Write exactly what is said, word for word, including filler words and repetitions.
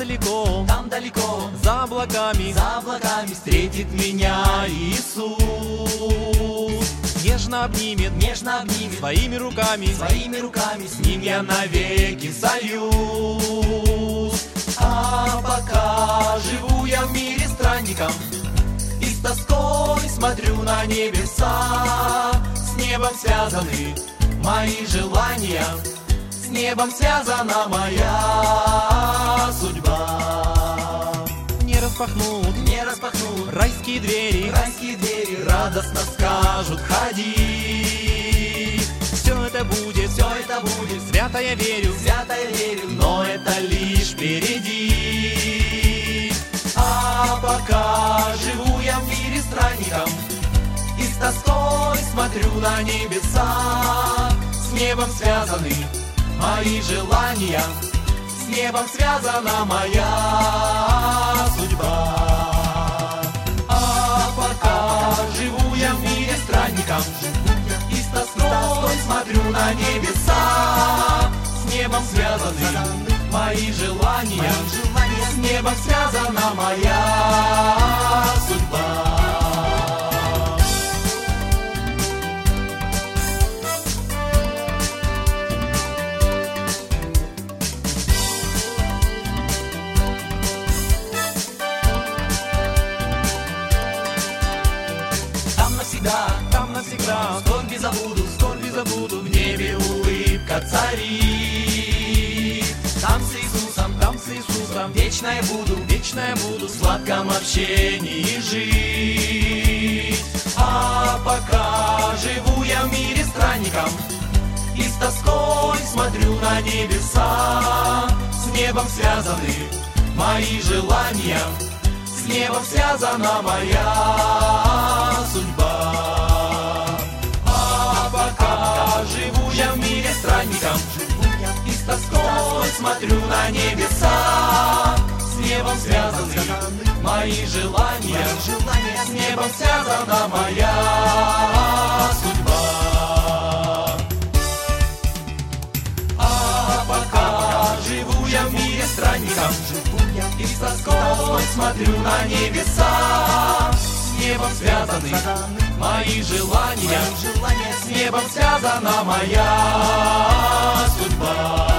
далеко, там далеко, за облаками, за облаками встретит меня Иисус. Нежно обнимет, Нежно обнимет своими руками, своими руками, с ним я навеки сольюсь. А пока живу я в мире странником, и с тоской смотрю на небеса. С небом связаны мои желания, с небом связана моя судьба. не распахнут Не распахнут райские двери, райские двери, радостно скажут: ходи. все это будет, Все это будет, свято я верю, свято я верю, но это лишь впереди. А пока живу я в мире странником, и с тоской смотрю на небеса. С небом связаны мои желания, с небом связана моя судьба. А пока живу я в мире странником, и с тоской смотрю на небеса. С небом связаны мои желания, с небом связана моя судьба. Там навсегда, там навсегда, скорби забуду, скорби забуду, в небе улыбка царит. Там с Иисусом, там с Иисусом, вечно я буду, вечно я буду в сладком общении жить. А пока живу я в мире странником, и с тоской смотрю на небеса. С небом связаны мои желания, с небом связана моя судьба. А пока живу я в мире странником, и с тоской смотрю на небеса. С небом связаны мои желания, с небом связана моя судьба. А пока живу я в мире странником, и с тоской смотрю на небеса. С небом связаны мои желания, с небом связана моя судьба.